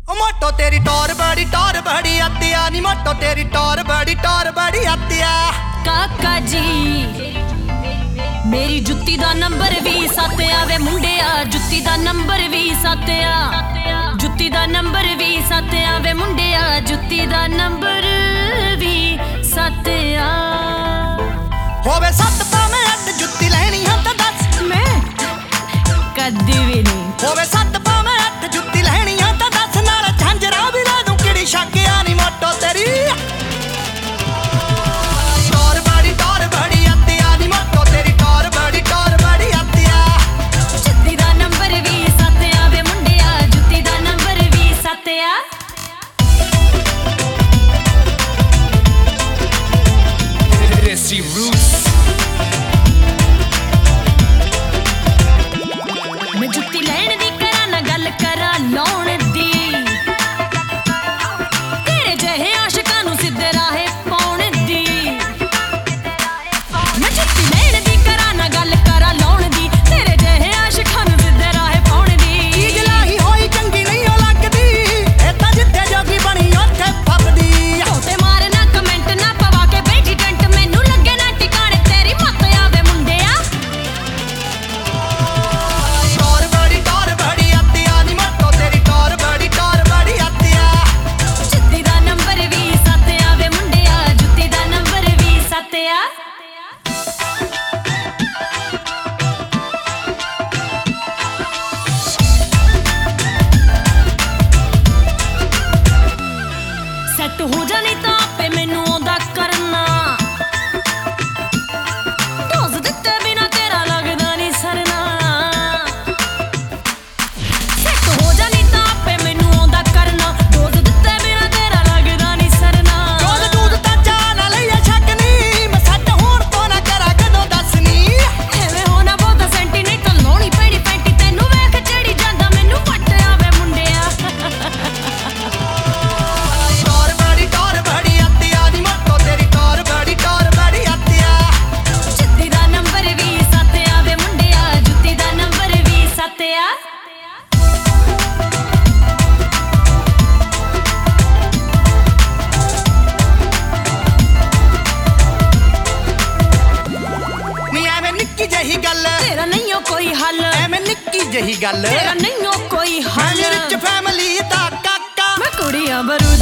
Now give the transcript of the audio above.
मोटो तेरी टौर बड़ी अतिया नी मोटो तेरी टौर बड़ी अतिया। काका जी मेरी जुत्ती दा नंबर भी 7 आवे मुंडिया, जुत्ती दा नंबर भी 7 आ, जुत्ती दा नंबर भी 7 आवे मुंडिया, जुत्ती दा नंबर भी 7 आ। होवे 7 पावे 8 जुत्ती लेनी है तो दस। मैं कदी भी नहीं। होवे 7 पावे 8 जुत्ती लेनी है तो दस, नाल झांजरा भी ला दूं किड़ी शक्या नी मोटो तेरी टौर बड़ी अतिया नी मोटो तेरी टौर बड़ी अतिया। जुत्ती दा नंबर भी 7 आवे मुंडिया, जुत्ती दा नंबर भी 7 आ। Desi Roots मैं जुत्ती लैण दी करा ना गल करा लाउण दी, तेरे जहे आशिकां नूं सिद्धे राहे पाउण दी। मैं जुत्ती लैण दी करा ना गल करा लाउण दी, तेरे जहे आशिकां नूं सिद्धे राहे पाउण दी। चीज लाही होई चंगी नहीं ओ लगदी, ए तां जिੱਥੇ जोगी बनी उत्थे फसदी। तोते मार ना कमेंट ना पवा के बैठी टंट, मैनू लगे ना ठिकाने तेरी मत आवे मुंडिया। टौर बड़ी अतिया नी मोटो तेरी टौर बड़ी अतिया। जुत्ती दा नंबर भी 7 आवे मुंडिया, जुत्ती दा नंबर भी 7 आ। सैट हो जानी तां आपे मैनू आउंदा करना, डोज दित्ते बिना तेरा लगदा नहीं सरना। सैट हो जानी तां आपे मैनू आउंदा करना, डोज दित्ते बिना तेरा लगदा नहीं सरना। रोज दूध तां चाह ना लईए शक नी, मैं सट होण तो ना करा कदों दसनी। एवें होना बहुता सैंटी नहीं तां लाउणी पैणी पैंटी, तैनू वेख चढ़ी जांदा मैनू पट आवे मुंडिया। टौर बड़ी अतिया नी मोटो तेरी टौर बड़ी अतिया। जुत्ती दा नंबर भी 7 आवे मुंडिया, जुत्ती दा नंबर भी 7 आ। नी एवें निक्की जही गल, तेरा नहीं हो कोई हल, एवें निक्की जही गल, तेरा नहीं हो कोई मैं हल। रिच फैमिली दा काका। मैं कुड़ियां बरूद